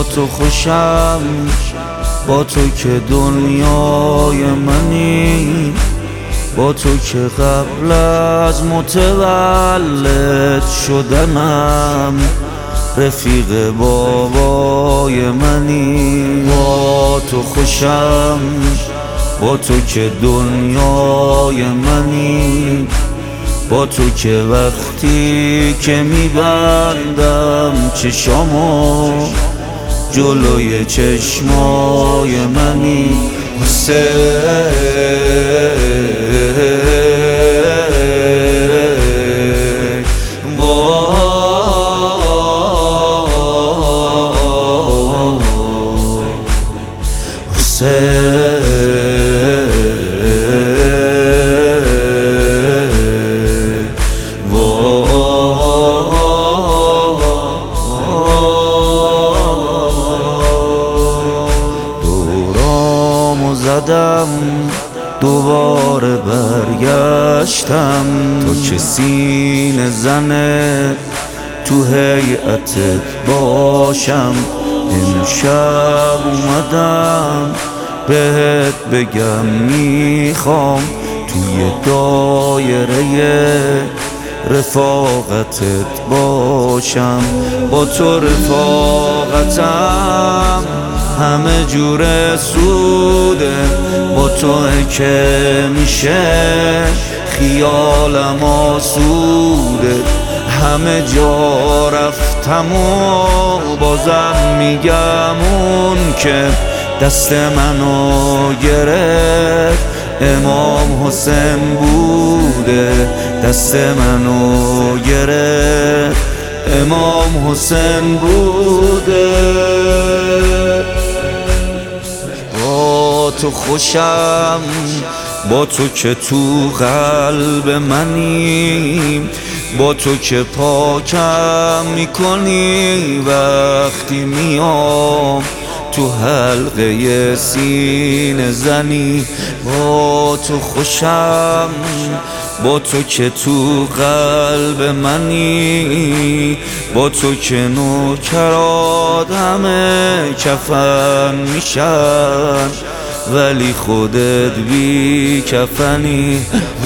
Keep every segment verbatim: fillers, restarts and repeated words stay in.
تو خوشم، با تو که دنیای منی، با تو که قبل از متولد شدنم رفیق بابای منی. با تو خوشم، با تو که دنیای منی، با تو که وقتی که میبندم چشامو جلوی چشمای منی. دورامو زدم دوباره برگشتم، تو که سینه زنه تو هیئتت باشم. امشب اومدم بهت بگم میخوام توی دایره رفاقتت باشم. با تو رفاقتم همه جور سوده، با تو که میشه خیالم آسوده. همه جا رفتم و بازم میگم اون که دست منو گرفت امام حسین بوده، دست منو گرفت امام حسین بوده. با تو خوشم، با تو که تو قلب منی، با تو که پاکم میکنی وقتی میام تو حلقه سینه زنی. با تو خوشم، با تو که تو قلب منی، با تو که نوکرات همه کفن میشن ولی خودت بی کفنی.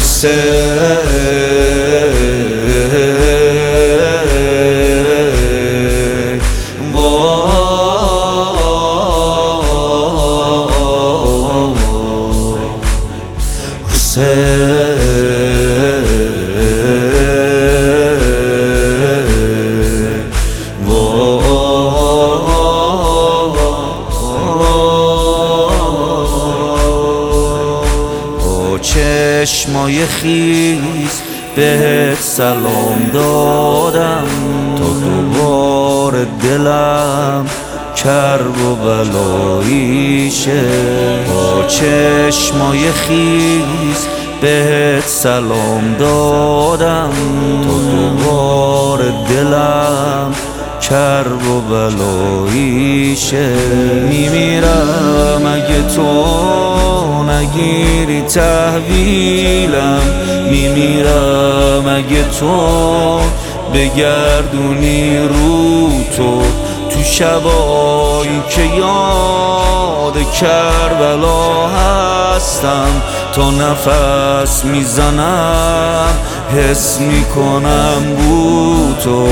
چشمای خیز بهت سلام دادم تا دوباره دلم کرب و بلاییشه. با چشمای خیز بهت سلام دادم تا دوباره دلم کرب و بلاییشه. میمیرم اگه تو نگیری تحویلم، میمیرم اگه تو بگردونی رو تو تو شبایی که یاد کربلا هستم. تا نفس میزنم حس میکنم بو تو.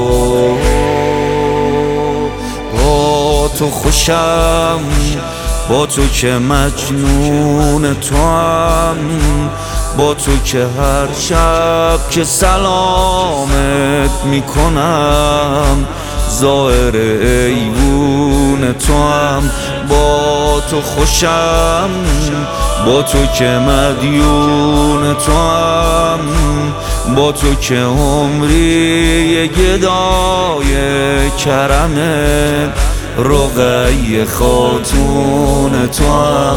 با تو خوشم، با تو که مجنون تو هم، با تو که هر شب که سلامت میکنم ظاهر ایوون تو هم. با تو خوشم، با تو که مدیون تو هم، با تو که عمری گدای کرمت رقیه خاتون تو هم.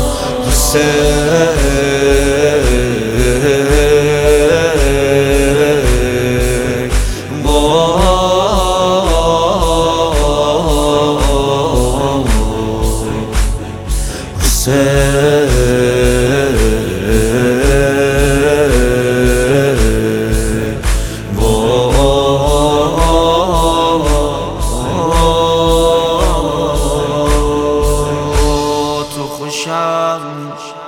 با خوشم